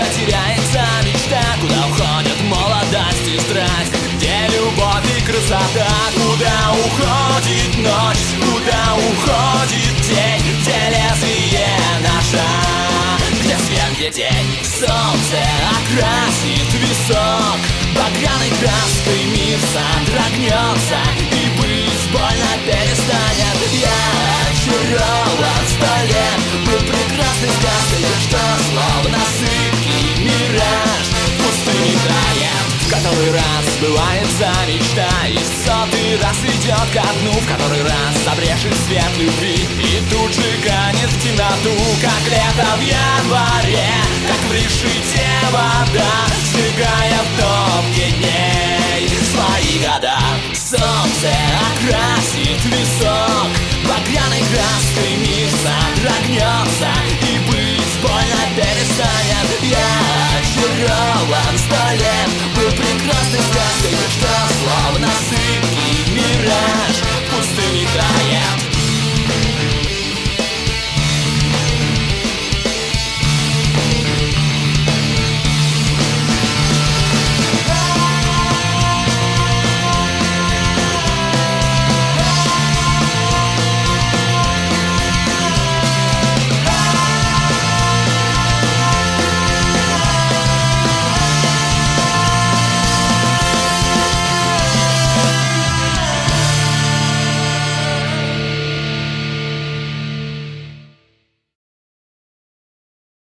Куда теряется мечта, куда уходит молодость и страсть, где любовь и красота, куда уходит ночь, куда уходит день, где лезвие ножа, где свет, где тень. Солнце окрасит висок багряной краской, мир содрогнется, и быть больно перестанет. Я очарован столем, был прекрасной сказкой, что словно сыпкий мираж в пустыне тает. В который раз сбывается мечта, и в сотый раз идет ко дну, в который раз забрешет свет любви и тут же канет в темноту, как лето в январе, как в решете вода, сжигая в топке дней свои года. Солнце окрасит висок багряной краской, мир содрогнется, и быть больно перестанет. Я очарован столем, был прекрасной сказкой, что словно сыпкий мираж